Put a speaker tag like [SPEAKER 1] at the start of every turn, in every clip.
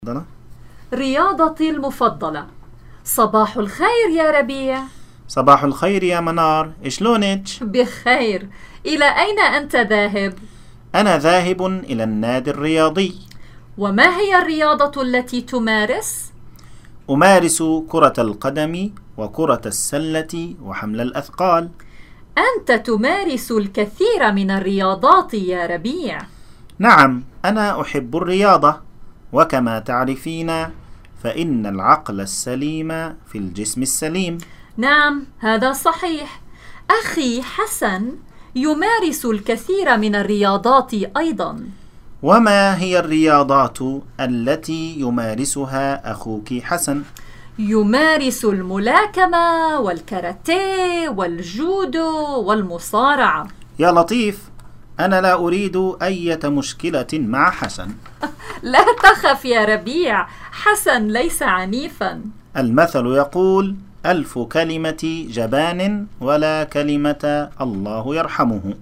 [SPEAKER 1] رياضتي المفضلة. صباح الخير يا ربيع.
[SPEAKER 2] صباح الخير يا منار، شلونك؟
[SPEAKER 1] بخير. إلى أين أنت ذاهب؟
[SPEAKER 2] أنا ذاهب إلى النادي الرياضي.
[SPEAKER 1] وما هي الرياضة التي تمارس؟
[SPEAKER 2] أمارس كرة القدم وكرة السلة وحمل الأثقال.
[SPEAKER 1] أنت تمارس الكثير من الرياضات يا ربيع.
[SPEAKER 2] نعم، أنا أحب الرياضة، وكما تعرفين فإن العقل السليم في الجسم السليم.
[SPEAKER 1] نعم، هذا صحيح. أخي حسن يمارس الكثير من الرياضات أيضا.
[SPEAKER 2] وما هي الرياضات التي يمارسها أخوك حسن؟
[SPEAKER 1] يمارس الملاكمة والكاراتيه والجودو والمصارعة.
[SPEAKER 2] يا لطيف، أنا لا أريد أي مشكلة مع حسن.
[SPEAKER 1] لا تخف يا ربيع، حسن ليس عنيفا.
[SPEAKER 2] المثل يقول: 1000 كلمة جبان ولا كلمة الله يرحمه.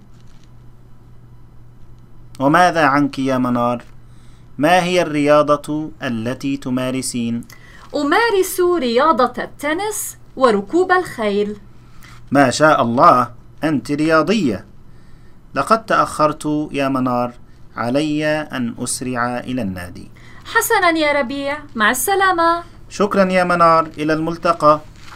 [SPEAKER 2] وماذا عنك يا منار؟ ما هي الرياضة التي تمارسين؟
[SPEAKER 1] أمارس رياضة التنس وركوب الخيل.
[SPEAKER 2] ما شاء الله، أنت رياضية. لقد تأخرت يا منار، علي أن أسرع إلى النادي.
[SPEAKER 1] حسنا يا ربيع، مع السلامة.
[SPEAKER 2] شكرا يا منار، إلى الملتقى.